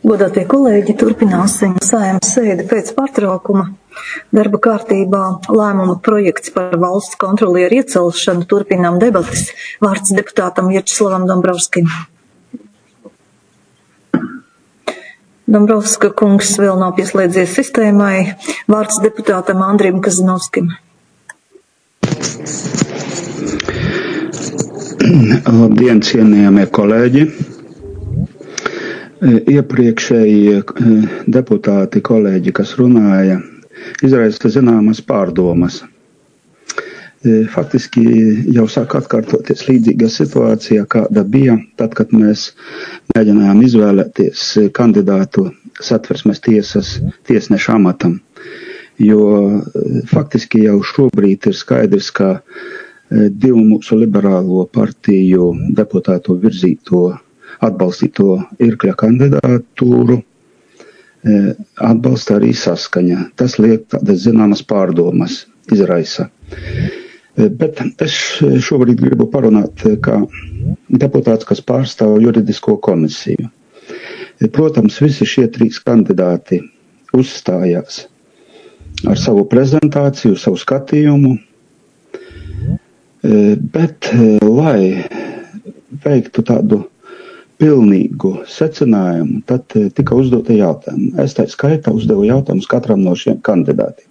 Godātie kolēģi, turpināsim Saeimas sēdi pēc pārtraukuma. Darba kārtībā lēmuma projekts par valsts kontrolieru iecelšanu, turpinām debatas. Vārds deputātam Vjačeslavam Dombrovskim. Dombrovska kungs vēl nav pieslēdzies sistēmai. Vārds deputātam Andrim Kazinovskim. Labdien, cienījamie kolēģi! Iepriekšēji deputāti, kolēģi, kas runāja, izraisa zināmas pārdomas. Faktiski jau sāk atkārtoties līdzīga situācija, kāda bija tad, kad mēs mēģinājām izvēlēties kandidātu Satversmes tiesas tiesneša amatam. Jo faktiski jau šobrīd ir skaidrs, ka divu mūsu liberālo partiju deputātu virzīto atbalstīto Irkļa kandidatūru atbalsta arī Saskaņa. Tas liek tādas zināmas pārdomas izraisa. Bet es šobrīd gribu parunāt kā deputāts, kas pārstāv juridisko komisiju. Protams, visi šie trīs kandidāti uzstājās ar savu prezentāciju, savu skatījumu, bet lai veiktu tādu pilnīgu secinājumu, tad tika uzdota jautājumu. Es tā skaitā uzdevu jautājumus katram no šiem kandidātiem.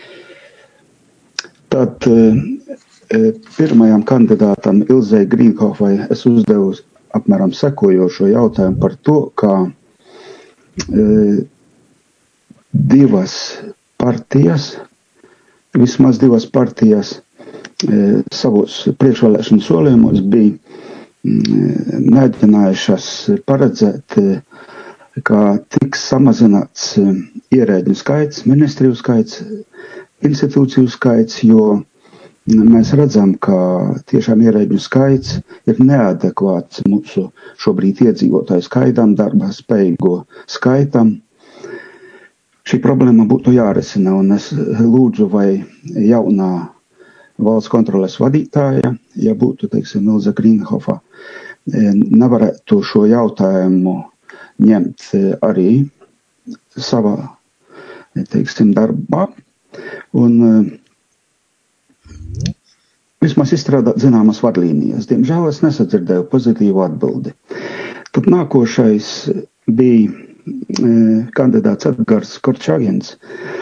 Tad pirmajam kandidātam Ilzei Grīnhofai es uzdevu apmēram sekojošo jautājumu par to, kā vismaz divas partijas savos priekšvēlēšanu solījumos bija mēģinājušas paredzēt, kā tiks samazināts ierēģu skaits, ministriju skaits, institūciju skaits, jo mēs redzam, ka tiešām ierēģu skaits ir neadekvāts mūsu šobrīd iedzīvotāju skaitam, darba spējīgo skaitam. Šī problēma būtu jārisina, un es lūdzu, vai jaunā valsts kontroles vadītāja, ja būtu, teiksim, Ilze Grīnhofa, nevarētu šo jautājumu ņemt arī savā, teiksim, darbā un vismaz izstrādāt zināmas vadlīnijas. Diemžēl es nesadzirdēju pozitīvu atbildi. Tad nākošais bija kandidāts Edgars Korčagins.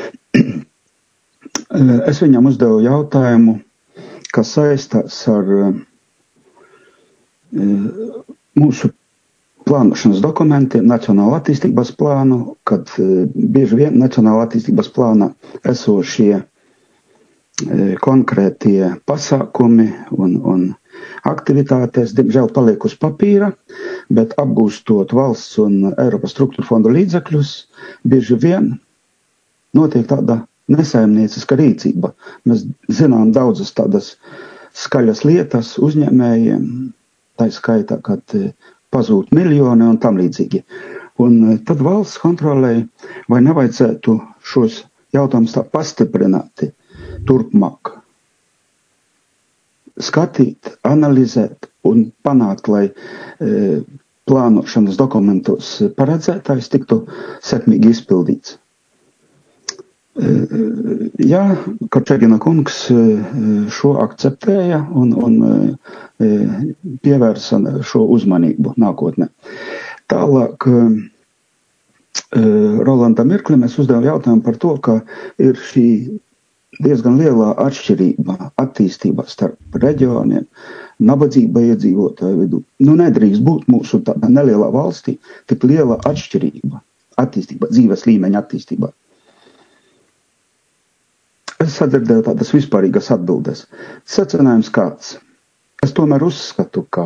Es viņam uzdevu jautājumu, kas saistās ar mūsu plānošanas dokumentiem, nacionāla attīstības plānu, kad bieži vien nacionāla attīstības plāna esošie konkrētie pasākumi un aktivitātes, diemžēl paliek uz papīra, bet apgūstot valsts un Eiropas struktūra fondu līdzekļus, bieži vien notiek tāda nesaimnieciska rīcība. Mēs zinām daudzas tādas skaļas lietas uzņēmējiem, tā skaitā, kad pazūd miljoni un tam līdzīgi. Un tad valsts kontrolei vai nevajadzētu šos jautājumus tā pastiprināti turpmāk skatīt, analizēt un panākt, lai plānošanas dokumentos paredzētājs tiktu sekmīgi izpildīts. Jā, Korčagina kungs šo akceptēja un pievērsa šo uzmanību nākotnē. Tālāk Rolandam Irklim es uzdevu jautājumu par to, ka ir šī diezgan lielā atšķirība attīstībā starp reģioniem, nabadzība iedzīvotāju vidū. Nedrīkst būt mūsu tādā nelielā valstī tik liela atšķirība attīstībā, dzīves līmeņa attīstībā. Es sadzirdēju tādas vispārīgas atbildes. Secinājums kāds. Es tomēr uzskatu, ka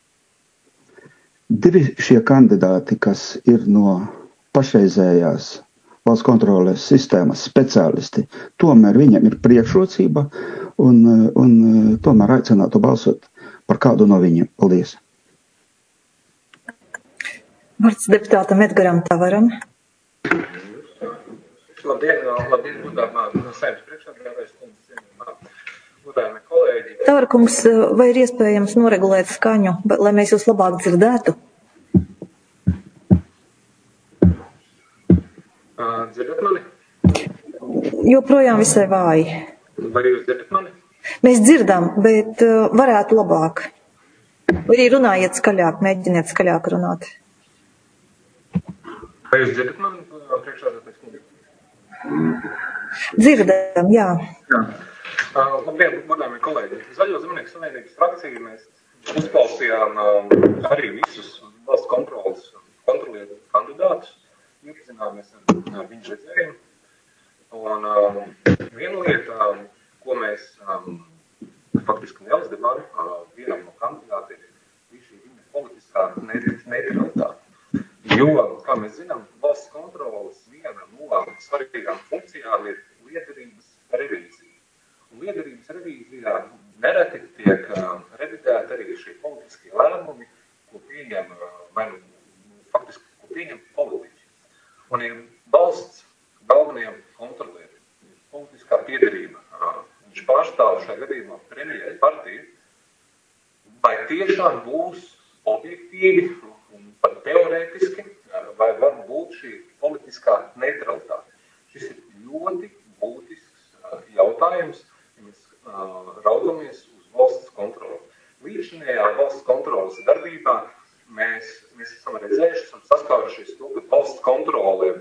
divi šie kandidāti, kas ir no pašreizējās valsts kontroles sistēmas speciālisti, tomēr viņam ir priekšrocība un tomēr aicinātu balsot par kādu no viņiem. Paldies. Vārds deputātam Edgaram Tavaram. Labdien, godāmā Saeimas priekšsēdētājas kundze, godāmie kolēģi. Tavara kungs, vai ir iespējams noregulēt skaņu, lai mēs jūs labāk dzirdētu? Dzirdat mani? Joprojām visai vāji. Vai jūs dzirdat mani? Mēs dzirdam, bet varētu labāk. Vai arī runājiet skaļāk, mēģiniet skaļāk runāt. Vai jūs dzirdat mani priekšsēdētājs kundze? Dzirdam, jā. Labdien, godājumie kolēģi. Zaļo zemnieku savienības frakciju mēs uzklausījām arī visus valsts kontrolieru kandidātus. Iepazināmies ar viņu redzējumu. Un viena lieta, ko mēs faktiski neuzdevām vienam no kandidātiem, ir šī viņa politiskā neutralitāte. Jo, kā mēs zinām, valsts kontroles viena no svarīgām funkcijām ir liederības revīzija. Un liederības revīzijā nereti tiek revidēti arī šie politiskie lēmumi, ko pieņem politiķi. Un ir valsts galvenajam kontrolierim, politiskā piederība. Viņš pārstāv šajā gadījumā premjera partiju, vai tiešām būs objektīvi un pat teorētiski, vai var būt šī politiskā neutralitāte. Šis ir ļoti būtisks jautājums, ja mēs raugamies uz valsts kontroli. Līdzinējā valsts kontroles darbībā mēs esam redzējuši, esam saskārušies to, ka valsts kontrole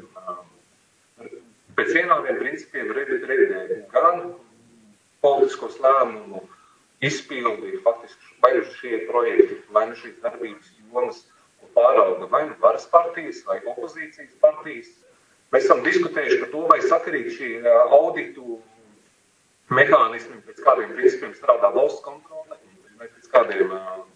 pēc vienādiem principiem revidē gan politiskos lēmumu izpildi, faktiski vai šie projekti, vai šīs darbības jomas, ko pārauga vai varas partijas, vai opozīcijas partijas. Mēs esam diskutējuši par to, vai sakarīgi šī auditu mehānismi, pēc kādiem principiem strādā valsts kontrole, vai pēc kādiem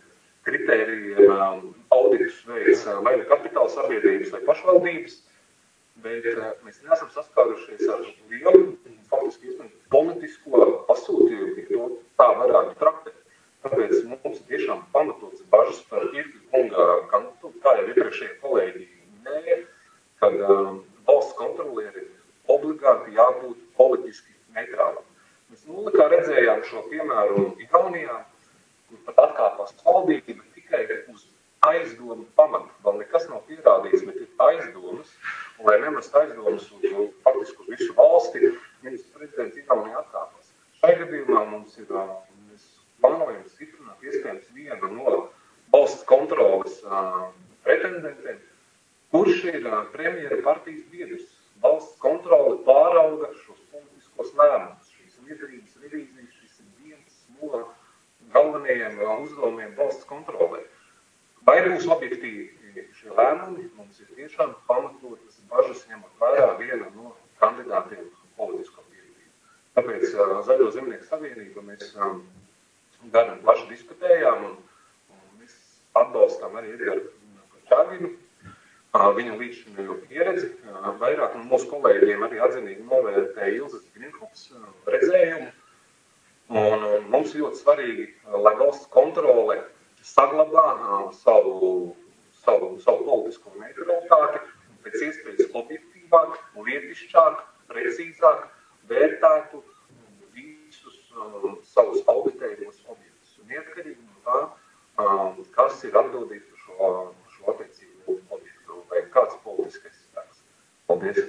kritērijiem auditus veids vai kapitāla sabiedrības vai pašvaldības, bet mēs neesam saskārušies ar lielu, faktiski politisko pasūtījumu, ja to tā varētu traktēt. Tāpēc mums tiešām pamatots bažas par Irgļa kunga kandidātu, kā jau iepriekšējie kolēģi minēja, kad valsts kontrolieri obligāti jābūt politiski neitrālam. Mēs nulikā redzējām šo piemēru Igaunijā, kur pat atkāpās valdība tikai uz aizdomu pamatu. Vēl nekas nav pierādīts, bet ir aizdomas, un lai nemest aizdomas uz faktiski uz visu valsti, ministrs prezidents Igaunijā atkāpās. Šai gadījumā mums ir, mēs plānojam stiprināt iespējams vienu no valsts kontroles pretendentiem, kurš ir premjera partijas biedrs. Valsts kontrole pārauga šos politiskos lēmumus, šīs liederības revīzijas, šis ir viens no galvenajiem uzdevumiem valsts kontrolē. Vai būs objektīvi šie lēmumi, mums ir tiešām pamatotas bažas ņemot vērā viena no kandidātiem politisko biedrību. Tāpēc Zaļo zemnieku savienība mēs gan plaši diskutējām un mēs atbalstām arī Edgaru Čāginu, viņa līdzinējo pieredzi. Vairāk no mūsu kolēģiem arī atzinīgi novērtēja Ilzas Grinhops redzējumu. Un mums ļoti svarīgi, lai valsts kontrole saglabā savu politisko neutralitāti, pēc iespējas objektīvāk, lietišķāk, precīzāk vērtētu visus savus auditējumos objektus. Un neatkarīgi no tā, kas ir atbildīgs par šo attiecību objektu vai kāds politiskais spēks. Paldies!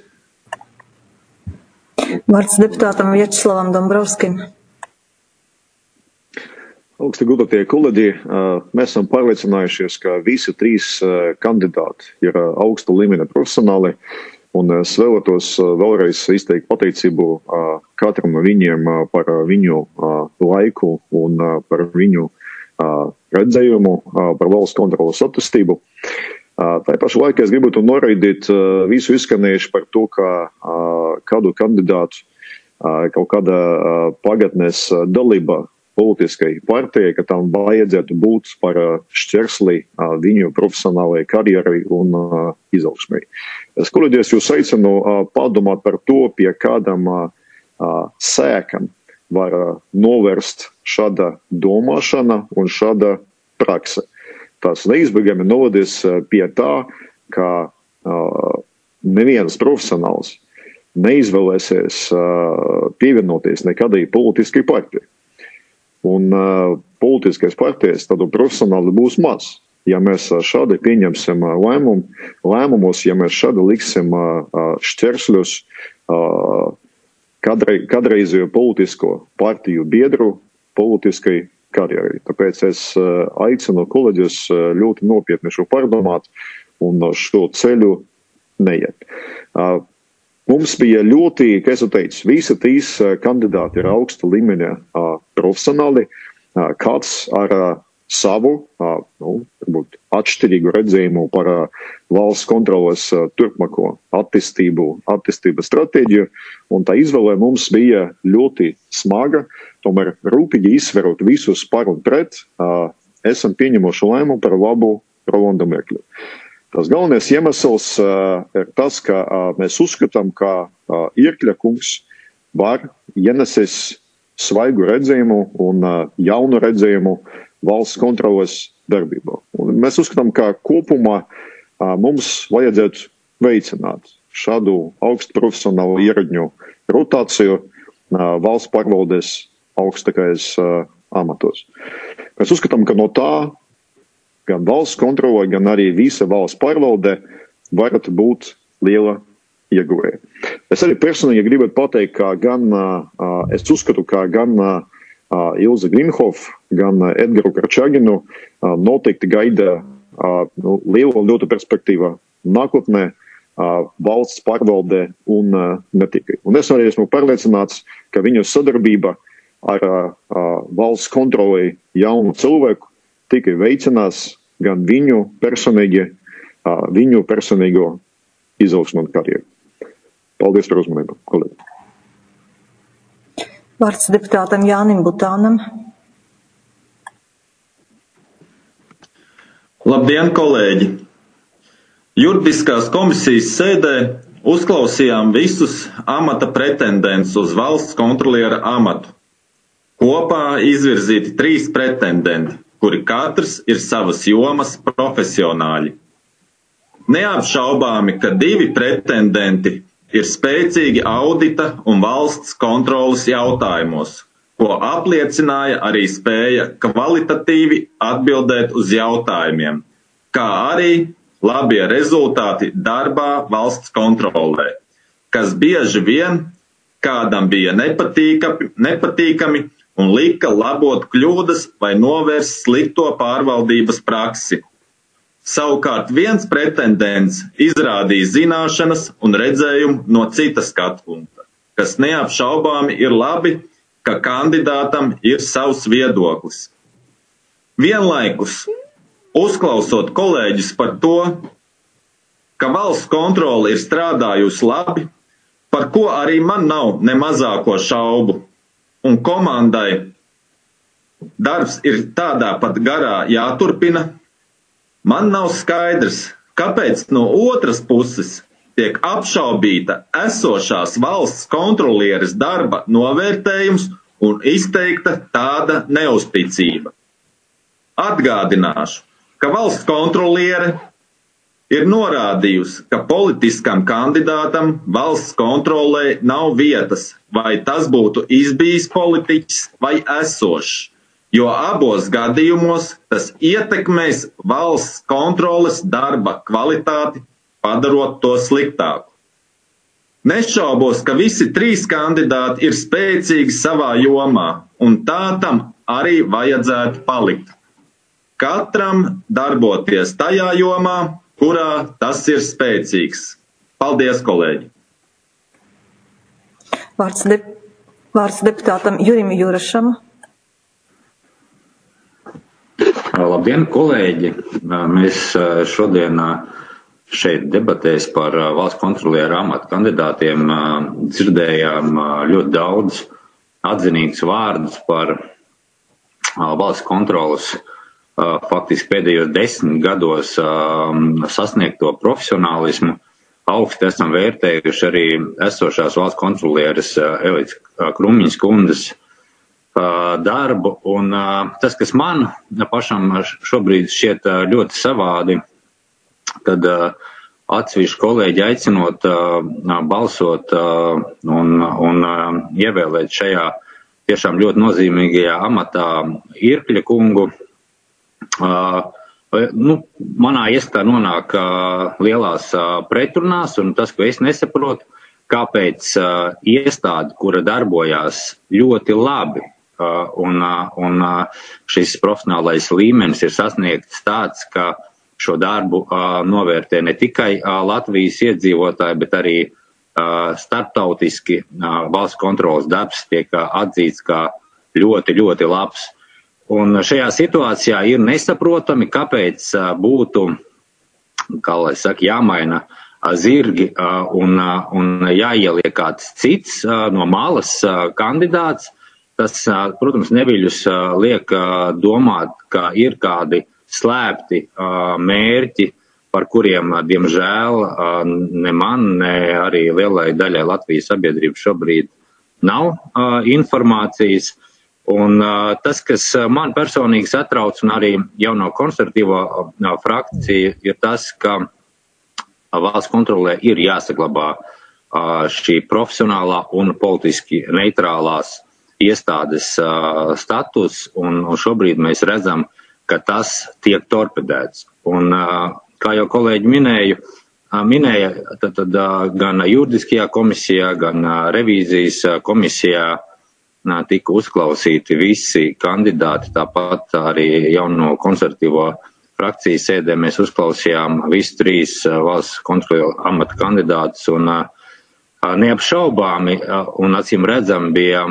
Vārds deputātam Vjačeslavam Dombrovskim. Augsti godātie kolēģi, mēs esam pārliecinājušies, ka visi trīs kandidāti ir augsta līmeņa profesionāli, un es vēlētos vēlreiz izteikt pateicību katram no viņiem par viņu laiku un par viņu redzējumu par valsts kontroles attīstību. Tā pašā laikā es gribētu noraidīt visu izskanējuši par to, ka kādu kandidātu kaut kāda pagatnes dalība politiskai partijai, ka tam vajadzētu būt par šķersli viņu profesionālajai karjerai un izaugsmai. Es, kolēģi, jūs aicinu padomāt par to, pie kādam sēkam var novērst šāda domāšana un šāda prakse. Tas neizbēgami novadīs pie tā, ka neviens profesionāls neizvēlēsies pievienoties nekādai politiskai partijai. Un politiskais partijas tādu profesionāli būs maz. ja mēs šādi pieņemsim lēmumus, ja mēs šādi liksim šķēršļus kādreizējo politisko partiju biedru politiskai karjerai. Tāpēc es aicinu kolēģus ļoti nopietni šo pārdomāt un šo ceļu neiet. Mums bija ļoti, kā es teicu, visi 3 kandidāti ir augsta līmeņa profesionāli, kāds ar savu, varbūt atšķirīgu redzējumu par valsts kontroles turpmāko attīstības stratēģiju, un tā izvēle mums bija ļoti smaga, tomēr rūpīgi izsverot visus par un pret, esam pieņemuši lēmumu par labu Rolandu Merkļu. Tas galvenais iemesls ir tas, ka mēs uzskatām, ka Irkļa kungs var ienesties svaigu redzējumu un jaunu redzējumu valsts kontroles darbībā. Un mēs uzskatām, ka kopumā mums vajadzētu veicināt šādu augstu profesionālu ierēdņu rotāciju valsts pārvaldes augstākais amatos. Mēs uzskatām, ka no tā gan valsts kontrole, gan arī visa valsts pārvalde varētu būt liela ieguvēja. Es arī personīgi gribētu pateikt, ka es uzskatu, ka gan Ilze Grinhof, gan Edgaru Karčaginu noteikti gaida liela ļoti perspektīva nākotnē valsts pārvalde un ne tikai. Un es arī esmu pārliecināts, ka viņu sadarbība ar valsts kontrolei jaunu cilvēku tikai veicinās gan viņu personīgo izaugsmu un karjeru. Paldies par uzmanību, kolēģi. Vārds deputātam Jānim Butānam. Labdien, kolēģi! Juridiskās komisijas sēdē uzklausījām visus amata pretendents uz valsts kontroliera amatu. Kopā izvirzīti 3 pretendenti, kuri katrs ir savas jomas profesionāļi. Neapšaubāmi, ka 2 pretendenti ir spēcīgi audita un valsts kontroles jautājumos, ko apliecināja arī spēja kvalitatīvi atbildēt uz jautājumiem, kā arī labie rezultāti darbā valsts kontrolē, kas bieži vien kādam bija nepatīkami un lika labot kļūdas vai novērst slikto pārvaldības praksi. Savukārt viens pretendents izrādīja zināšanas un redzējumu no cita skatu punkta, kas neapšaubāmi ir labi, ka kandidātam ir savs viedoklis. Vienlaikus, uzklausot kolēģis par to, ka valsts kontrole ir strādājusi labi, par ko arī man nav ne mazāko šaubu, un komandai darbs ir tādā pat garā jāturpina, man nav skaidrs, kāpēc no otras puses tiek apšaubīta esošās valsts kontrolieres darba novērtējums un izteikta tāda neuzticība. Atgādināšu, ka valsts kontroliere ir norādījusi, ka politiskam kandidātam valsts kontrolē nav vietas, vai tas būtu izbijis politiķis vai esošs, jo abos gadījumos tas ietekmēs valsts kontroles darba kvalitāti, padarot to sliktāku. Nešaubos, ka visi 3 kandidāti ir spēcīgi savā jomā, un tā tam arī vajadzētu palikt. Katram darboties tajā jomā, kurā tas ir spēcīgs. Paldies, kolēģi! Vārds deputātam Jurim Jurašam. Labdien, kolēģi! Mēs šodien šeit debatēs par valsts kontroliera amata kandidātiem dzirdējām ļoti daudz atzinīgus vārdus par valsts kontroles faktiski pēdējos 10 gados sasniegto profesionālismu. Augsti esam vērtējuši arī esošās valsts kontrolieres Elites Krumņas kundzes darbu, un tas, kas man pašam šobrīd šķiet ļoti savādi, kad atsevišķi kolēģi aicinot balsot un ievēlēt šajā tiešām ļoti nozīmīgajā amatā Irkļa kungu, manā ieskatā nonāk lielās pretrunās, un tas, ko es nesaprotu, kāpēc iestāde, kura darbojās ļoti labi, un šis profesionālais līmenis ir sasniegts tāds, ka šo darbu novērtē ne tikai Latvijas iedzīvotāji, bet arī starptautiski valsts kontrolas darbs tiek atzīts kā ļoti, ļoti labs. Un šajā situācijā ir nesaprotami, kāpēc būtu, kā lai saka, jāmaina zirgi un jāieliek kāds cits no malas kandidāts. Tas, protams, neviļus liek domāt, ka ir kādi slēpti mērķi, par kuriem, diemžēl, ne man, ne arī lielai daļai Latvijas sabiedrības šobrīd nav informācijas. Un tas, kas man personīgi satrauc un arī jauno konservatīvo frakciju, ir tas, ka valsts kontrolē ir jāsaglabā šī profesionālā un politiski neitrālās iestādes status, un šobrīd mēs redzam, ka tas tiek torpedēts. Un, kā jau kolēģi minēja, tad gan juridiskajā komisijā, gan revīzijas komisijā tika uzklausīti visi kandidāti, tāpat arī jauno konservatīvo frakcijas sēdē mēs uzklausījām visus 3 valsts kontroļu amata kandidātus, un neapšaubāmi un acīm redzam bija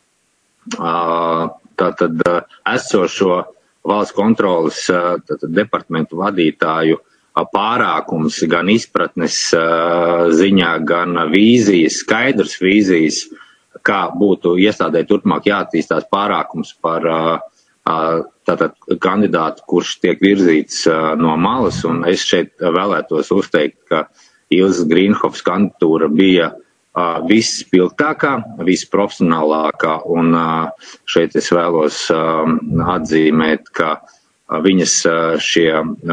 tātad esošo valsts kontrolas departamentu vadītāju pārākums gan izpratnes ziņā, gan vīzijas, skaidrs vīzijas, kā būtu iestādē turpmāk jāattīstās pārākums par tātad kandidātu, kurš tiek virzīts no malas, un es šeit vēlētos uzteikt, ka Ilzas Grīnhofas kandidatūra bija visspilgtākā, visprofesionālākā, un šeit es vēlos atzīmēt, ka viņas šie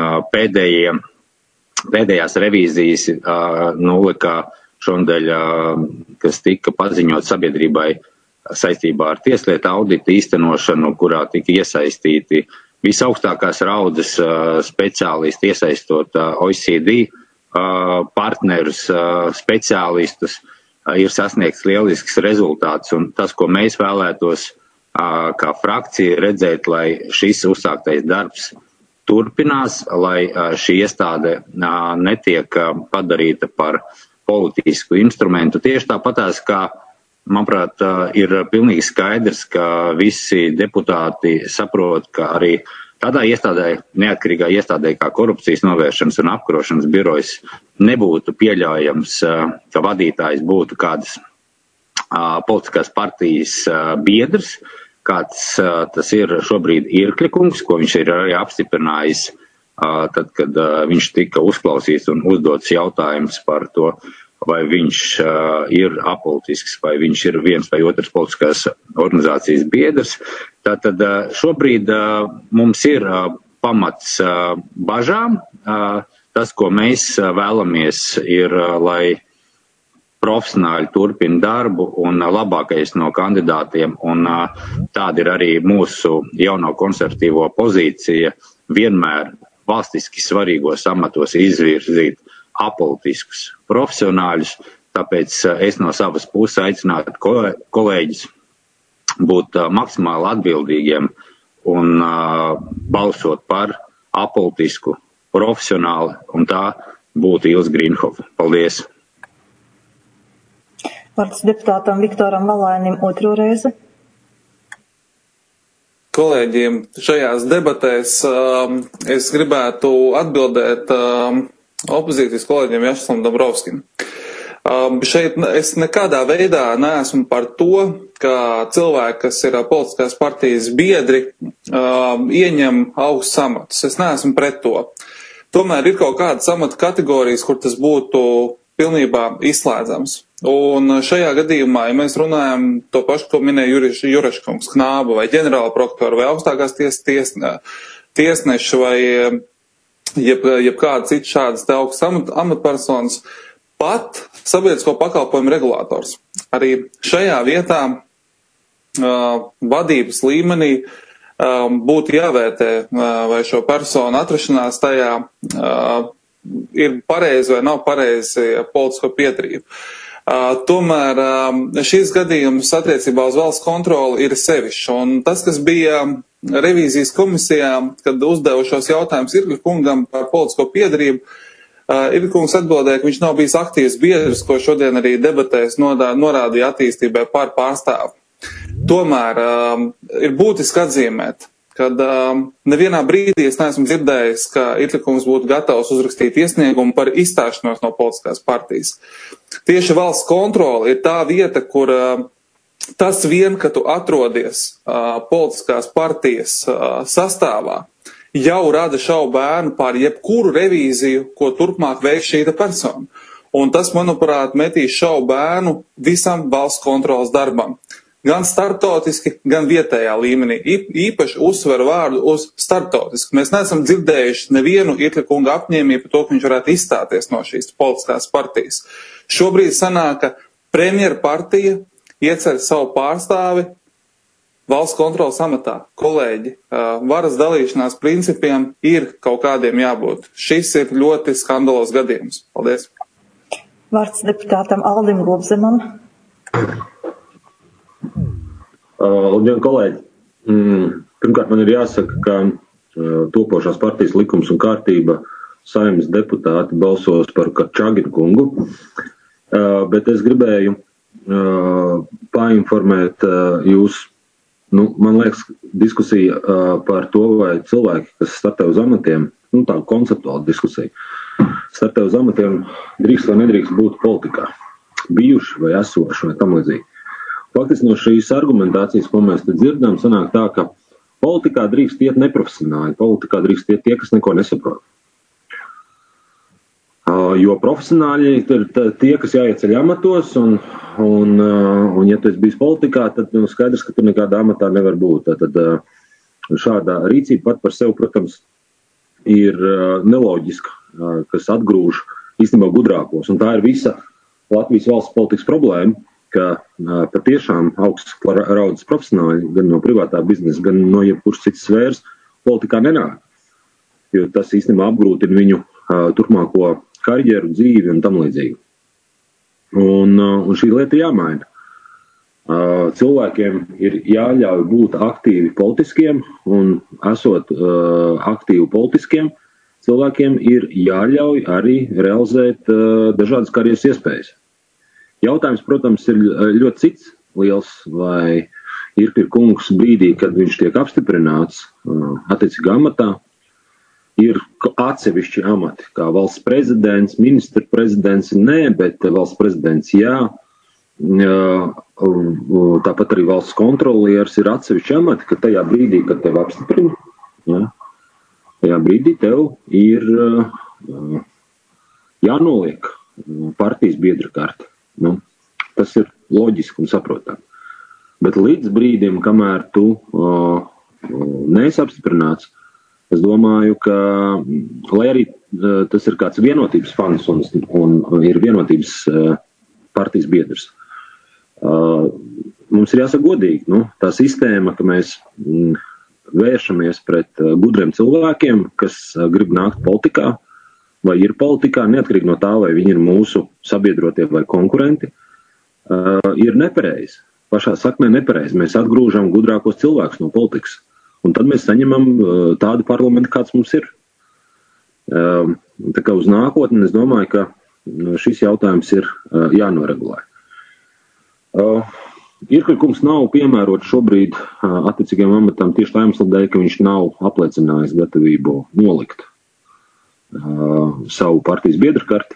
pēdējās revīzijas nolika šonadēļ, kas tika paziņot sabiedrībai saistībā ar tieslietu audita īstenošanu, kurā tika iesaistīti visaugstākās raudzes speciālisti, iesaistot OECD partnerus, speciālistus, ir sasniegts lielisks rezultāts, un tas, ko mēs vēlētos kā frakcija redzēt, lai šis uzsāktais darbs turpinās, lai šī iestāde netiek padarīta par politisku instrumentu. Tieši tāpatās, kā, manuprāt, ir pilnīgi skaidrs, ka visi deputāti saprot, ka arī tādā iestādē, neatkarīgā iestādē kā korupcijas novēršanas un apkarošanas birojas, nebūtu pieļaujams, ka vadītājs būtu kādas politiskās partijas biedrs, kāds tas ir šobrīd Irkļakungs, ko viņš ir arī apstiprinājis, tad, kad viņš tika uzklausīts un uzdots jautājums par to, vai viņš ir apolitisks, vai viņš ir viens vai otrs politiskās organizācijas biedrs. Tātad šobrīd mums ir pamats bažām. Tas, ko mēs vēlamies, ir, lai profesionāļi turpina darbu un labākais no kandidātiem, un tāda ir arī mūsu jauno konservatīvo pozīcija vienmēr valstiski svarīgos amatos izvirzīt apolitiskus profesionāļus, tāpēc es no savas puses aicinātu kolēģis būt maksimāli atbildīgiem un balsot par apolitisku profesionāli, un tā būtu Ilza Grīnhofa. Paldies! Vārds deputātam Viktoram Valainim otro reizi. Kolēģiem šajās debatēs es gribētu atbildēt opozīcijas kolēģiem Jašslam Dombrovskim. Šeit es nekādā veidā neesmu par to, ka cilvēki, kas ir politiskās partijas biedri, ieņem augstus amatus. Es neesmu pret to. Tomēr ir kaut kādas amata kategorijas, kur tas būtu pilnībā izslēdzams. Un šajā gadījumā, ja mēs runājam to pašu, ko minēja Juraškungs, Knāba vai ģenerāla prokurora vai augstākās tiesneši vai jebkāda cita šādas te augstas amatpersonas, pat sabiedrisko pakalpojumu regulators. Arī šajā vietā vadības līmenī būtu jāvērtē, vai šo personu atrašanās tajā ir pareizi vai nav pareizi politisko piedarību. Tomēr šīs gadījums attiecībā uz valsts kontroli ir sevišķs, un tas, kas bija revīzijas komisijā, kad uzdevu šos jautājumus Irgļa kungam par politisko piedarību, Irgļa kungs atbildēja, ka viņš nav bijis aktīvs biedrs, ko šodien arī debatēs norādīja attīstībai par pārstāvu. Tomēr ir būtiski atzīmēt, kad nevienā brīdī es neesmu dzirdējis, ka Irgļa kungs būtu gatavs uzrakstīt iesniegumu par izstāšanos no politiskās partijas. Tieši valsts kontrole ir tā vieta, kur tas vien, ka tu atrodies politiskās partijas sastāvā, jau rada šaubēnu par jebkuru revīziju, ko turpmāk veiks šīta persona. Un tas, manuprāt, metīs šaubēnu visam valsts kontrolas darbam. Gan starptautiski, gan vietējā līmenī. Īpaši uzsveru vārdu uz starptautiski. Mēs neesam dzirdējuši nevienu Irgļa kunga apņēmību par to, ka viņš varētu izstāties no šīs politiskās partijas. Šobrīd sanāk, ka premjera partija ieceļ savu pārstāvi valsts kontrolas amatā. Kolēģi, varas dalīšanās principiem ir kaut kādiem jābūt. Šis ir ļoti skandalos gadījums. Paldies. Vārds deputātam Aldim Gobzemam. Labdien, kolēģi! Pirmkārt, man ir jāsaka, ka topošās partijas likums un kārtība Saeimas deputāti balsos par Kačagina kungu, bet es gribēju painformēt jūs, man liekas, diskusija par to, vai cilvēki, kas startē uz amatiem, tā konceptuāla diskusija, startē uz amatiem drīkst vai nedrīkst būt politikā, bijuši vai esoši vai tam līdzīgi. Faktiski no šīs argumentācijas, ko mēs te dzirdam, sanāk tā, ka politikā drīkst iet neprofesionāli, politikā drīkst iet tie, kas neko nesaprot. Jo profesionāļi ir tie, kas jāieceļ amatos, un ja tu esi bijis politikā, tad skaidrs, ka tu nekādā amatā nevar būt. Tad šādā rīcība pat par sevi, protams, ir neloģiska, kas atgrūž īstenībā gudrākos. Un tā ir visa Latvijas valsts politikas problēma, ka patiešām augsts raudzes profesionāļi, gan no privātā biznesa, gan no jebkuras citas sfēras, politikā nenāk. Jo tas īstenībā apgrūtina viņu turpmāko karjeru, dzīvi un tam līdzīgi. Un šī lieta jāmaina. Cilvēkiem ir jāļauj būt aktīvi politiskiem, un esot aktīvi politiskiem, cilvēkiem ir jāļauj arī realizēt dažādas karjeras iespējas. Jautājums, protams, ir ļoti cits liels, vai Irgļa kungs brīdī, kad viņš tiek apstiprināts attiecīgā amatā, ir atsevišķi amati, kā valsts prezidents, ministra prezidents, nē, bet valsts prezidents jā, tāpat arī valsts kontrolieris ir atsevišķi amati, ka tajā brīdī, kad tev apstiprina, jā, tajā brīdī tev ir jānoliek partijas biedra karte. Tas ir loģiski un saprotami. Bet līdz brīdim, kamēr tu neesi apstiprināts, es domāju, ka, lai arī tas ir kāds vienotības fans un ir vienotības partijas biedrs, mums ir jāsaka godīgi, tā sistēma, ka mēs vēršamies pret gudriem cilvēkiem, kas grib nākt politikā, vai ir politikā, neatkarīgi no tā, vai viņi ir mūsu sabiedrotie vai konkurenti, ir nepareizi. Pašā saknē nepareizi. Mēs atgrūžam gudrākos cilvēkus no politikas. Un tad mēs saņemam tādu parlamentu, kāds mums ir. Tā kā uz nākotni, es domāju, ka šis jautājums ir jānoregulē. Irgļa kungs nav piemērots šobrīd attiecīgiem amatam tieši tā iemesla dēļ, ka viņš nav apliecinājis gatavību nolikt savu partijas biedru karti.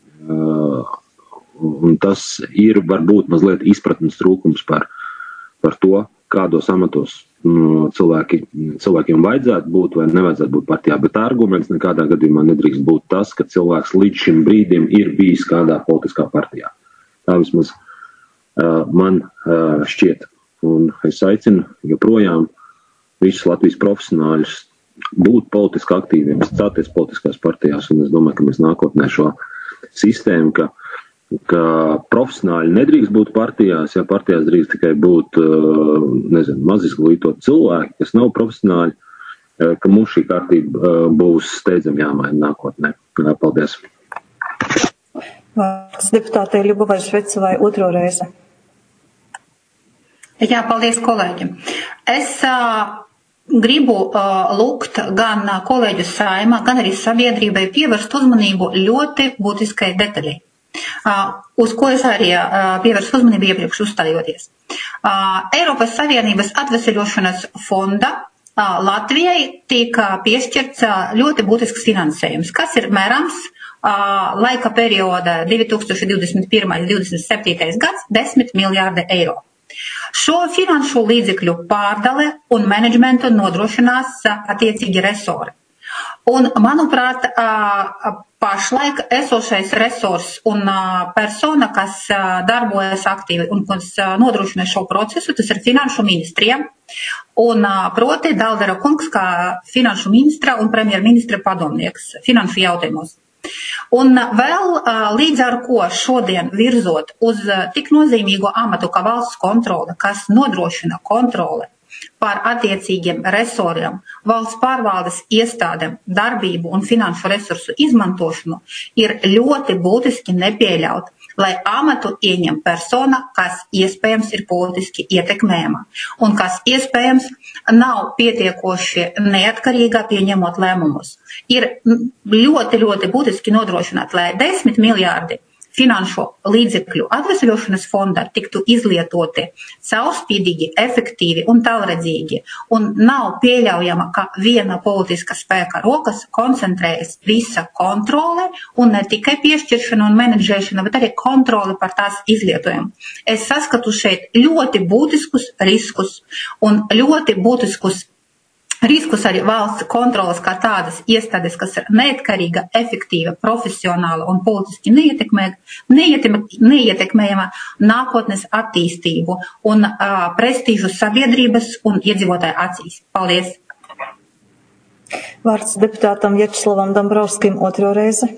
Un tas ir varbūt mazliet izpratnes trūkums par to, kādos amatos cilvēkiem vajadzētu būt vai nevajadzētu būt partijā. Bet arguments nekādā gadījumā nedrīkst būt tas, ka cilvēks līdz šim brīdim ir bijis kādā politiskā partijā. Tā vismaz man šķiet. Un es aicinu joprojām visus Latvijas profesionāļus būt politiski aktīviem, stāties politiskās partijās, un es domāju, ka mēs nākotnē šo sistēmu, ka ka profesionāļi nedrīkst būt partijās, ja partijās drīkst tikai būt, mazizglītot cilvēki, kas nav profesionāļi, ka mums šī kārtība būs steidzami jāmaina nākotnē. Paldies. Vārds deputātei Ļubovai Švecovai otro reizi. Jā, paldies kolēģi. Es gribu lūgt gan kolēģu saimā, gan arī sabiedrībai pievērst uzmanību ļoti būtiskai detaļai, uz ko es arī pievērstu uzmanību iepriekš uzstājoties. Eiropas Savienības atveseļošanas fonda Latvijai tika piešķirts ļoti būtisks finansējums, kas ir mērams laika perioda 2021–2027. gads 10 miljārdi eiro. Šo finanšu līdzekļu pārdale un menedžmentu nodrošinās attiecīgi resori. Un, manuprāt, pašlaik esošais resurs un persona, kas darbojas aktīvi un kas nodrošina šo procesu, tas ir finanšu ministrija. Un proti Daldera kungs kā finanšu ministra un premjerministra padomnieks finanšu jautājumos. Un vēl līdz ar ko šodien virzot uz tik nozīmīgu amatu kā valsts kontrole, kas nodrošina kontrole par attiecīgiem resoriem, valsts pārvaldes iestādēm, darbību un finanšu resursu izmantošanu, ir ļoti būtiski nepieļaut, lai amatu ieņem persona, kas iespējams ir politiski ietekmējama un kas iespējams nav pietiekoši neatkarīgā pieņemot lēmumus. Ir ļoti, ļoti būtiski nodrošināt, lai 10 miljārdi finanšu līdzekļu atvesaļošanas fondā tiktu izlietoti caurspīdīgi, efektīvi un tālredzīgi, un nav pieļaujama, ka viena politiska spēka rokas koncentrējas visa kontrole, un ne tikai piešķiršana un menedžēšana, bet arī kontrole par tās izlietojumu. Es saskatu šeit ļoti būtiskus riskus un ļoti būtiskus riskus arī valsts kontrolas kā tādas iestādes, kas ir neatkarīga, efektīva, profesionāla un politiski neietekmējama nākotnes attīstību un prestīžu sabiedrības un iedzīvotāju acīs. Paldies! Vārds deputātam Vjačeslavam Dombrovskim otro reizi.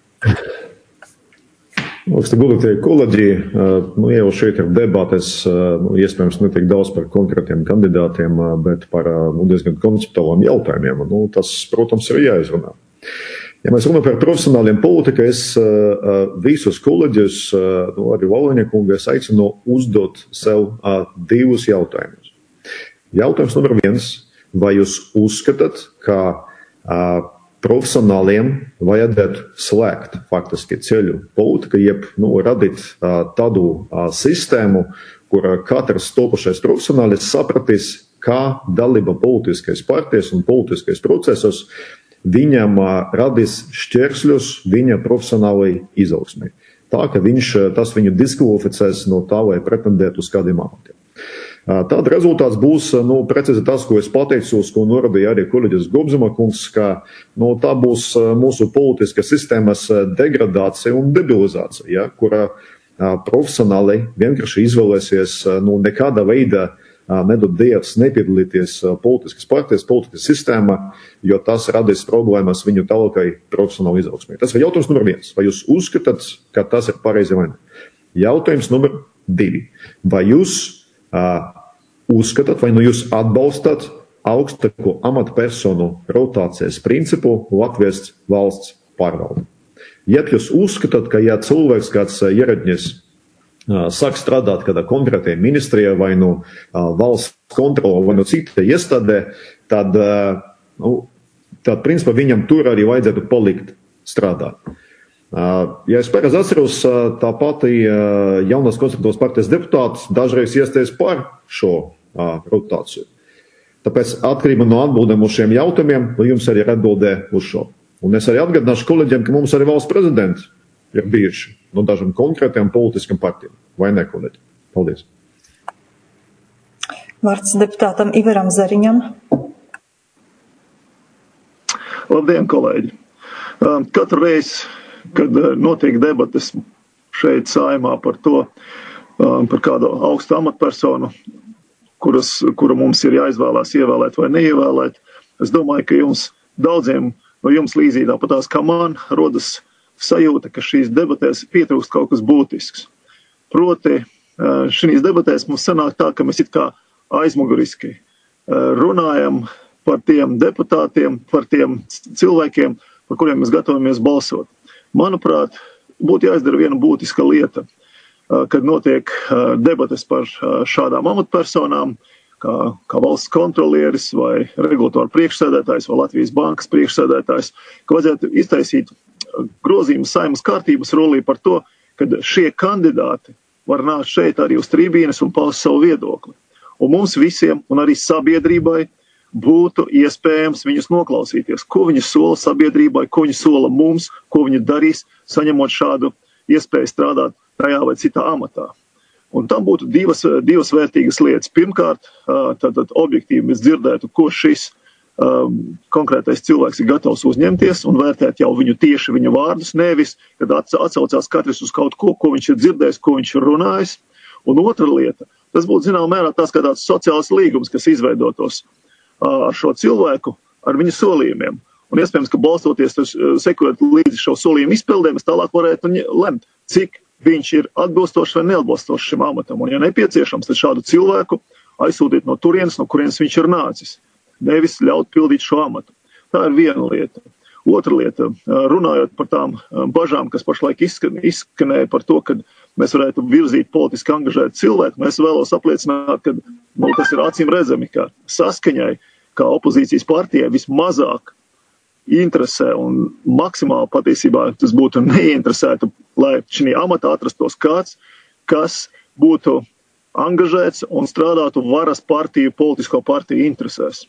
Augsti godātie kolēģi, jau šeit ir debates, iespējams ne tik daudz par konkrētiem kandidātiem, bet par diezgan konceptuāliem jautājumiem. Tas, protams, ir jāizrunā. Ja mēs runājam par profesionāliem politiku, es visus kolēģus, arī Valēņa kungu, es aicinu uzdot sev divus jautājumus. Jautājums numur 1. Vai jūs uzskatāt, ka profesionāliem vajadzētu slēgt faktiski ceļu politika, jeb radīt tādu sistēmu, kur katrs topošais profesionālis sapratīs, kā dalība politiskais partijas un politiskais procesos viņam radīs šķērsļus viņa profesionālai izaugsmai. Tā, ka tas viņu diskvalificēs no tā, lai pretendētu uz kādiem amatiem. Tad rezultāts būs, precīzi tas, ko es pateicu, uz ko norādīja arī kolēģis Gobzema kungs, ka tā būs mūsu politiskas sistēmas degradācija un debilizācija, ja, kura profesionāli vienkārši izvēlēsies nekāda veida nedod Dievs nepiedalīties politiskas partijas, politiskas sistēmā, jo tas radīs problēmas viņu tālākai profesionāli izaugsmai. Tas ir jautājums numur 1. Vai jūs uzskatāt, ka tas ir pareizi vai ne? Jautājums numur 2. Vai jūs uzskatāt, vai jūs atbalstāt augstāko amatpersonu rotācijas principu Latvijas valsts pārvalde? Ja jūs uzskatāt, ka ja cilvēks kāds ieradnis sāk strādāt kādā konkrētajā ministrijā vai valsts kontrolē vai cita iestādē, tad principā viņam tur arī vajadzētu palikt strādāt. Ja es pareizi atceros, tā pati jaunās konservatīvās partijas deputāts dažreiz iestājas par šo rotāciju. Tāpēc atkarībā no atbildēm uz šiem jautājumiem, jums arī ir atbildē uz šo. Un es arī atgādināšu kolēģiem, ka mums arī valsts prezidents ir bijuši no dažiem konkrētiem politiskiem partijiem. Vai ne, kolēģi? Paldies. Vārds deputātam Ivaram Zariņam. Labdien, kolēģi! Katru reizi, kad notiek debates šeit Saeimā par to, par kādu augstu amatpersonu, kura mums ir jāizvēlās ievēlēt vai neievēlēt, es domāju, ka jums daudziem no jums līdzīgi tāpatās kā man rodas sajūta, ka šīs debatēs pietrūkst kaut kas būtisks. Proti, šīs debatēs mums sanāk tā, ka mēs it kā aizmuguriski runājam par tiem deputātiem, par tiem cilvēkiem, par kuriem mēs gatavamies balsot. Manuprāt, būtu jāizdara viena būtiska lieta, kad notiek debates par šādām amatpersonām, kā valsts kontrolieris vai regulatora priekšsēdētājs vai Latvijas bankas priekšsēdētājs, ka vajadzētu iztaisīt grozījumu Saeimas kārtības rullī par to, ka šie kandidāti var nākt šeit arī uz tribīnes un paust savu viedokli. Un mums visiem, un arī sabiedrībai, būtu iespējams viņus noklausīties, ko viņi sola sabiedrībai, ko viņi sola mums, ko viņi darīs, saņemot šādu iespēju strādāt tajā vai citā amatā. Un tam būtu divas vērtīgas lietas. Pirmkārt, tad objektīvi mēs dzirdētu, ko šis konkrētais cilvēks ir gatavs uzņemties un vērtēt jau tieši viņa vārdus, nevis, kad atsaucās katrs uz kaut ko viņš ir dzirdējis, ko viņš ir runājis. Un otra lieta, tas būtu zināmā mērā tas, kā tāds sociāls līgums, kas izveidotos ar šo cilvēku, ar viņa solījumiem. Un iespējams, ka balstoties, sekojot līdzi šo solījumu izpildēm, mēs tālāk varētu lemt, cik viņš ir atbilstošs vai neatbilstošs šim amatam. Un, ja nepieciešams, tad šādu cilvēku aizsūtīt no turienes, no kurienes viņš ir nācis. Nevis ļaut pildīt šo amatu. Tā ir viena lieta. Otra lieta, runājot par tām bažām, kas pašlaik izskanēja par to, ka mēs varētu virzīt politiski angažēt cilvēku, mēs vēlos apliecināt, ka tas ir acīm redzami, ka Saskaņai, kā opozīcijas partijai, vismazāk interesē un maksimāli patiesībā tas būtu neinteresētu, lai šī amatā atrastos kāds, kas būtu angažēts un strādātu varas partiju, politisko partiju interesēs.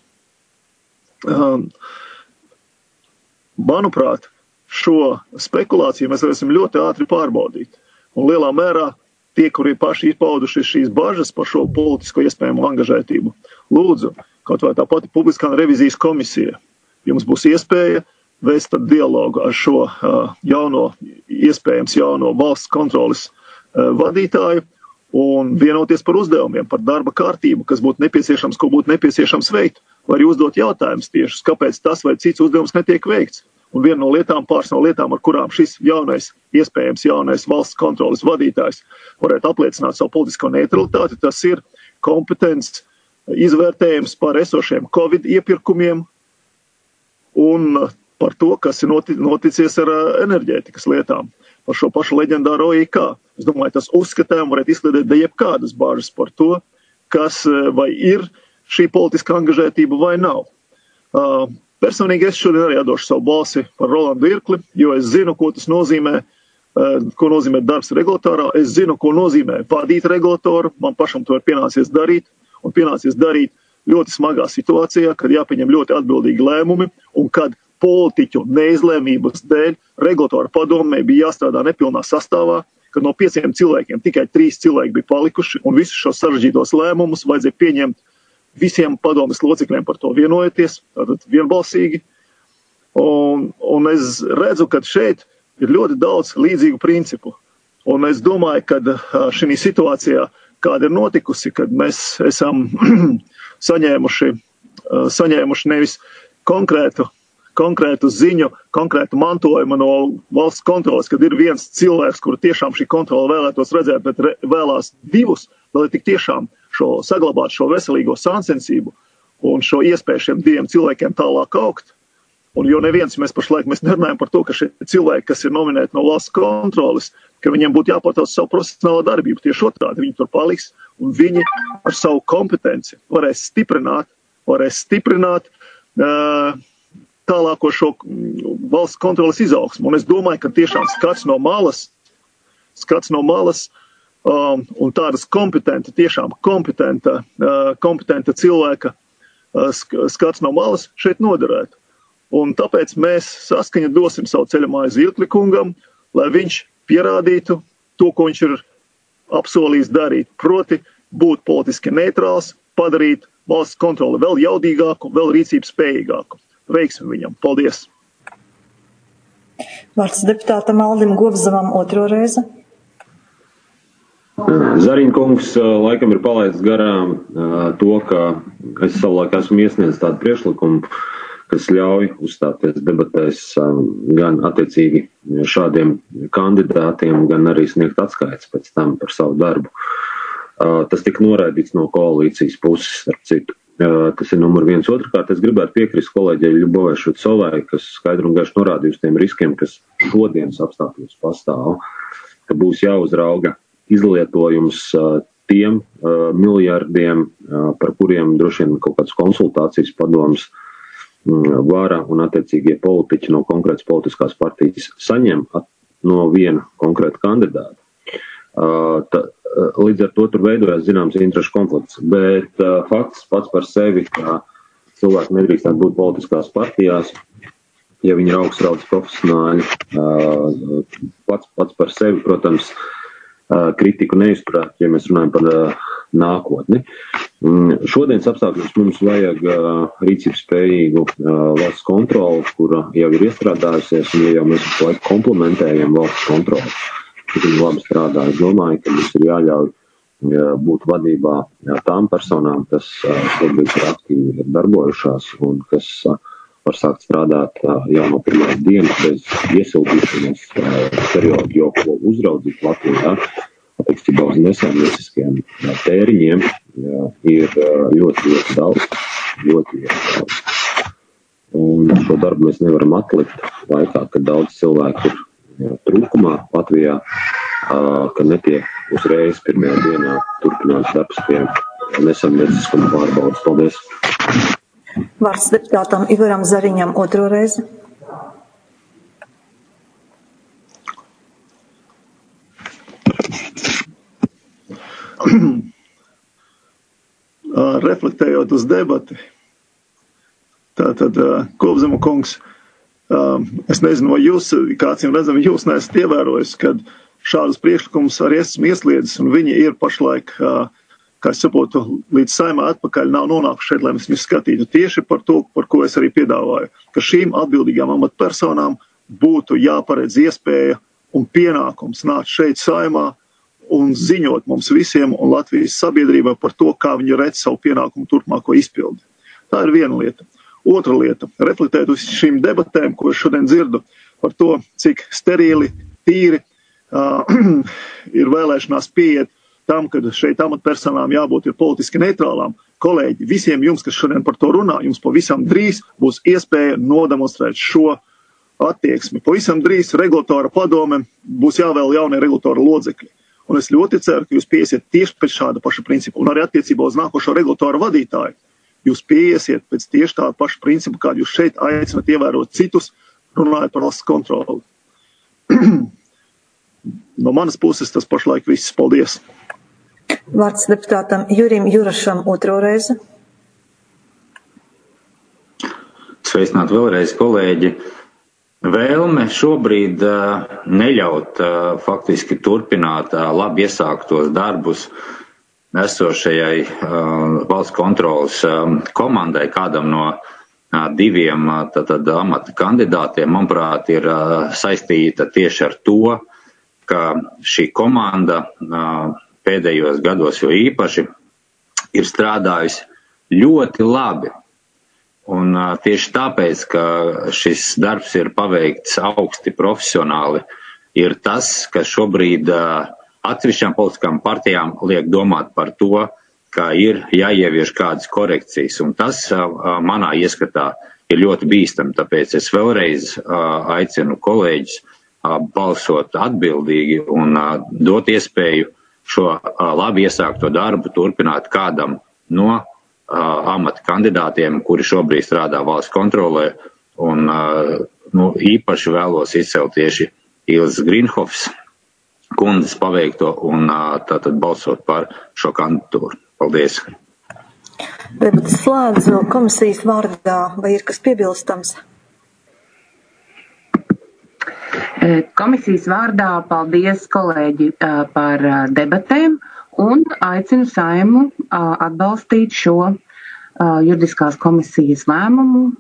Manuprāt, šo spekulāciju mēs varēsim ļoti ātri pārbaudīt. Un lielā mērā tie, kuri paši izpauduši šīs bažas par šo politisko iespējamo angažētību, lūdzu, kaut vai tā pati publiskā revizijas komisija, jums būs iespēja vēst dialogu ar šo iespējams jauno valsts kontroles vadītāju un vienoties par uzdevumiem, par darba kārtību, kas būtu nepieciešams, ko būtu nepieciešams veikt, vai arī uzdot jautājumus tieši, kāpēc tas vai cits uzdevums netiek veikts. Un viena no lietām, pāris no lietām, ar kurām šis iespējams jaunais valsts kontroles vadītājs varētu apliecināt savu politisko neutralitāti, tas ir kompetents izvērtējums par esošiem Covid iepirkumiem un par to, kas ir noticies ar enerģētikas lietām, par šo pašu leģendāro OIK. Es domāju, tas uzskatām varētu izkliedēt jebkādas bāžas par to, kas vai ir šī politiska angažētība vai nav. Personīgi es šodien arī atdošu savu balsi par Rolandu Irkli, jo es zinu, ko tas nozīmē, ko nozīmē darbs regulatorā, es zinu, ko nozīmē vadīt regulatoru, man pašam to ir pienācies darīt, un pienācies darīt ļoti smagā situācijā, kad jāpieņem ļoti atbildīgi lēmumi, un kad politiķu neizlēmības dēļ regulatora padomē bija jāstrādā nepilnā sastāvā, kad no 5 cilvēkiem tikai 3 cilvēki bija palikuši, un visus šos sarežģītos lēmumus vajadzēja pieņemt visiem padomes locekļiem par to vienojoties, tātad vienbalsīgi. Un es redzu, ka šeit ir ļoti daudz līdzīgu principu. Un es domāju, ka šī situācijā, kāda ir notikusi, kad mēs esam saņēmuši nevis konkrētu ziņu, konkrētu mantojumu no valsts kontroles, kad ir viens cilvēks, kuru tiešām šī kontrole vēlētos redzēt, bet vēlās 2, lai tik tiešām saglabāt šo veselīgo sāncensību un šo iespēju šiem 2 cilvēkiem tālāk augt. Un jo neviens, mēs nerunājam par to, ka šie cilvēki, kas ir nominēti no valsts kontroles, ka viņiem būtu jāpatauc savu profesionālo darbību. Tieši otrādi, viņi tur paliks un viņi ar savu kompetenci varēs stiprināt tālāko šo valsts kontroles izaugsmu. Un es domāju, ka tiešām skats no malas un tādas kompetenta cilvēka skats no malas šeit noderētu. Un tāpēc mēs Saskaņa dosim savu ceļamāju Irkli kungam, lai viņš pierādītu to, ko viņš ir apsolījis darīt. Proti būt politiski neitrāls, padarīt valsts kontroli vēl jaudīgāku, vēl rīcības spējīgāku. Veiksim viņam. Paldies! Vārds deputātam Aldim Govzavam otro reizi. Zariņa kungs laikam ir palaists garām to, ka es savulaik esmu iesniedzis tādu priekšlikumu, kas ļauj uzstāties debatēs gan attiecīgi šādiem kandidātiem, gan arī sniegt atskaites pēc tam par savu darbu. Tas tika noraidīts no koalīcijas puses, starp citu. Tas ir numur 1. Otrkārt, es gribētu piekrist kolēģei Ļubovai Šucovai, kas skaidri un gaiši norādīja uz tiem riskiem, kas šodienas apstākļos pastāv, ka būs jāuzrauga izlietojums tiem miljardiem, par kuriem droši vien kaut kādas konsultācijas padomas vara un attiecīgie politiķi no konkrētas politiskās partijas saņem no viena konkrēta kandidāta. Līdz ar to tur veidojās zināms interešu konflikts, bet fakts pats par sevi, ka cilvēki nedrīkstētu būt politiskās partijās, ja viņi ir augstrauc profesionāļi, pats par sevi, protams, kritiku neizturēt, ja mēs runājam par nākotni. Šodienas apstākļos mums vajag rīcības spējīgu valsts kontroli, kura jau ir iestrādājusies, un ja jau mēs visu laiku komplementējam valsts kontroli, kad viņi labi strādā. Es domāju, ka mums ir jāļauj būt vadībā tām personām, kas šobrīd ir aktīvi darbojušās un kas var sākt strādāt jau no pirmās dienas bez iesildīšanas periodu, jo ko uzraudzīt Latvijā attiecībā uz nesaimnieciskiem tēriņiem ir ļoti daudz. Un šo darbu mēs nevaram atlikt laikā, kad daudz cilvēku ir trūkumā Latvijā, ka netiek uzreiz pirmajā dienā turpināts darbs pie nesaimnieciskuma pārbaudas. Paldies! Vārds deputātam Ivaram Zariņam 2. reizi. Reflektējot uz debati, tātad Kopzema kungs, es nezinu, vai jūs, kāciem redzam, jūs neesat ievērojis, kad šādus priekšlikumus arī esmu iesliedzis, un viņi ir pašlaik, kā es saprotu, līdz Saeimā atpakaļ nav nonākuši šeit, lai mēs viņus skatītu tieši par to, par ko es arī piedāvāju, ka šīm atbildīgām amatpersonām būtu jāparedz iespēja un pienākums nākt šeit Saeimā un ziņot mums visiem un Latvijas sabiedrībai par to, kā viņi redz savu pienākumu turpmāko izpildi. Tā ir viena lieta. Otra lieta, reflektēt uz šīm debatēm, ko es šodien dzirdu, par to, cik sterīli, tīri ir vēlēšanās pieiet tam, kad šeit amatpersonām jābūt ir politiski neitrālām. Kolēģi, visiem jums, kas šodien par to runā, jums pavisam drīz būs iespēja nodemonstrēt šo attieksmi. Pavisam drīz regulatora padome būs jāvēl jaunie regulatora lodzekļi. Un es ļoti ceru, ka jūs pieiesiet tieši pēc šāda paša principa un arī attiecībā uz nākošo regulatora vadītāju. Jūs pieiesiet pēc tieši tāda paša principa, kādu jūs šeit aicināt ievērot citus, runājot par valsts kontroli. No manas puses tas pašlaik viss. Paldies! Vārds deputātam Jurim Jurašam 2. reizi. Sveicināt vēlreiz, kolēģi. Vēlme šobrīd neļaut faktiski turpināt labi iesāktos darbus esošajai valsts kontrolas komandai, kādam no diviem amata kandidātiem, manuprāt, ir saistīta tieši ar to, ka šī komanda pēdējos gados jo īpaši ir strādājusi ļoti labi. Un tieši tāpēc, ka šis darbs ir paveikts augsti profesionāli, ir tas, ka šobrīd atsevišķām politiskām partijām liek domāt par to, ka ir jāievieš kādas korekcijas. Un tas manā ieskatā ir ļoti bīstami. Tāpēc es vēlreiz aicinu kolēģis balsot atbildīgi un dot iespēju šo labi iesākto darbu turpināt kādam no amata kandidātiem, kuri šobrīd strādā valsts kontrolē, un īpaši vēlos izcelt tieši Ilzas Grīnhofs kundzes paveikto un tātad balsot par šo kandidatūru. Paldies! Debates slēdz komisijas vārdā, vai ir kas piebilstams? Komisijas vārdā paldies kolēģi par debatēm un aicinu Saeimu atbalstīt šo juridiskās komisijas lēmumu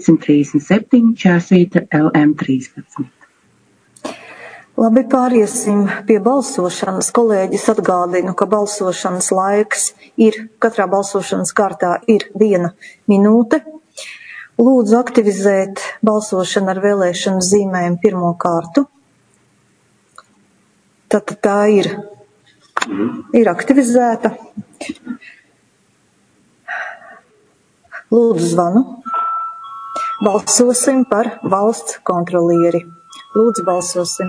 537 LM 13. Labi, pāriesim pie balsošanas. Kolēģis atgādinu, ka balsošanas laiks ir, katrā balsošanas kārtā ir 1 minūte. Lūdzu aktivizēt balsošanu ar vēlēšanu zīmēm pirmo kārtu. Tātad tā ir aktivizēta. Lūdzu zvanu. Balsosim par valsts kontrolieri. Lūdzu balsosim.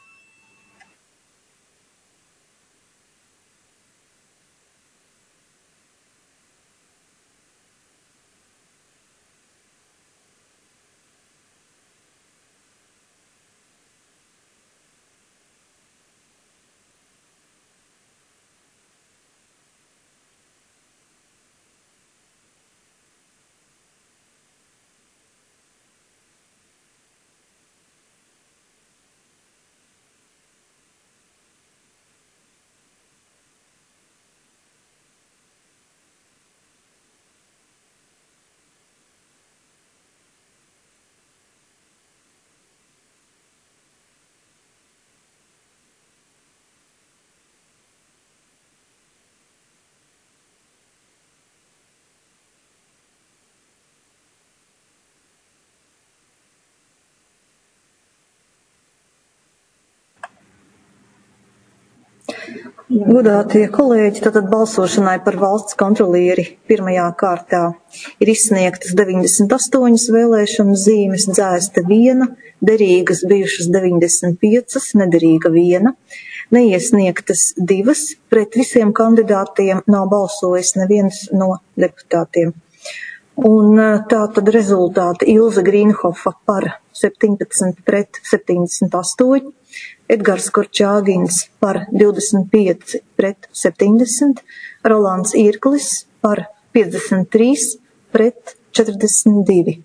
Godātie kolēģi, tātad balsošanai par valsts kontrolieri pirmajā kārtā ir izsniegtas 98 vēlēšanu zīmes, dzēsta 1, derīgas bijušas 95, nederīga 1, neiesniegtas 2, pret visiem kandidātiem nav balsojis neviens no deputātiem. Un tātad rezultāti: Ilze Grīnhofa par 17 pret 78, Edgars Korčāgins par 25 pret 70, Rolands Irklis par 53 pret 42.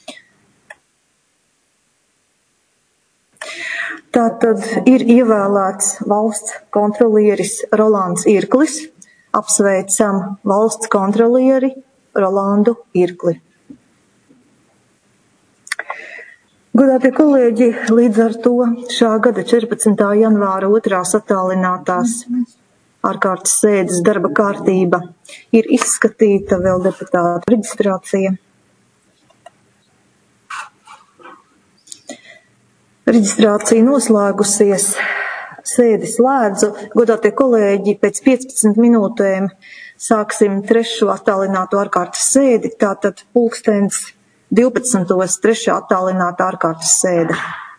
Tātad ir ievēlēts valsts kontrolieris Rolands Irklis. Apsveicam valsts kontrolieri Rolandu Irkli. Godātie kolēģi, līdz ar to šā gada 14. janvāra 2. attālinātās ārkārtas sēdes darba kārtība ir izskatīta, vēl deputātu reģistrācija. Reģistrācija noslēgusies, sēdi slēdzu. Godātie kolēģi, pēc 15 minūtēm sāksim 3. attālināto ārkārtas sēdi, tātad pulkstens 12. 3. attālināta ārkārtas sēde.